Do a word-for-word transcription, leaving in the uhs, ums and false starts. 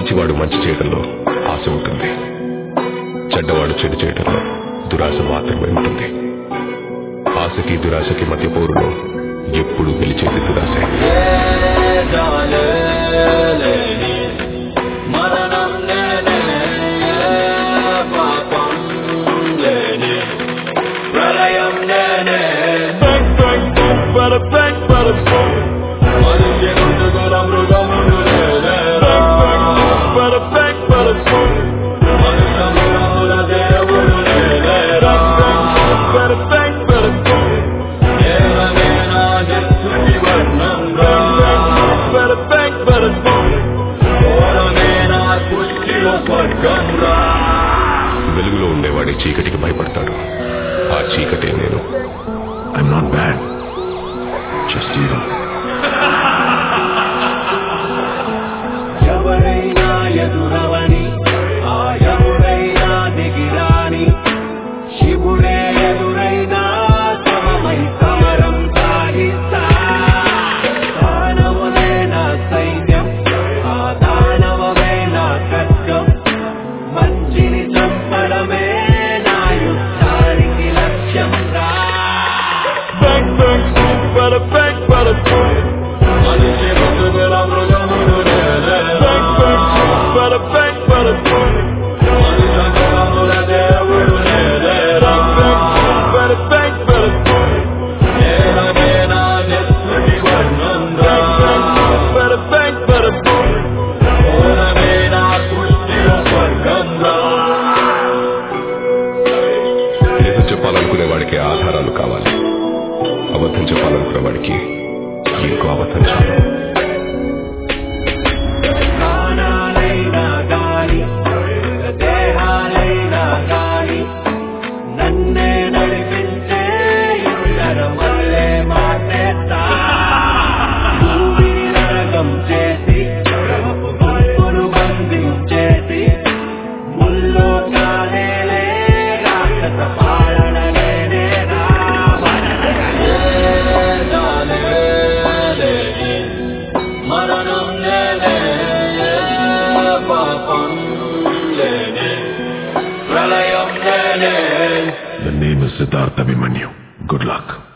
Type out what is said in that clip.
మంచివాడు మంచి చేయడంలో ఆశ ఉంటుంది, చెడ్డవాడు చెడు చేయడంలో దురాశ మాత్రమే ఉంటుంది. ఆశకి దురాశకి మధ్య పోరులో ఎప్పుడు గెలిచేది దురాశ. వెలుగులో ఉండేవాడే చీకటికి భయపడతాడు. ఆ చీకటే నేను. I'm not bad, just evil. ఎవరైనా ఎదురవని, ఆ ఎవరైనా దిగిరాని, శివుడే ఎదురైనా సమమై సమరం సాగిస్తా. దానవమే నా సైన్యం, ఆ దానవమే నా ఖడ్గం. మంచిని చంపడమే నా యుద్ధానికి లక్ష్యం రా. మనిషి బతుకుల మృగముడు నేనే. మనుషముల దేవుడు నేనే. నేలమే నా నెత్తుటి వర్ణం రా. ఓలమే నా సృష్టిలో స్వర్గం రా. నిజం చెప్పాలనుకునే వాడికి ఆధారాలు కావాలి, అబద్ధం చెప్పాలనుకునే వాడికి ఇంకో అబద్ధం చాలు. ప్రాణాలైనా గాని, దేహాలైనా గాని, నన్నే నడిపించే ఇతర మల్లె మాటేస్తా. భూమిని నరకం చేసి, భక్తులు బంధించేసి, ముల్లో కాలేలే రాక్షస పాలన నేనే రా. మరణం నేనే, పాపం నేనే, ప్రళయం నేనే. The name is Siddharth Abhimanyu. Good luck.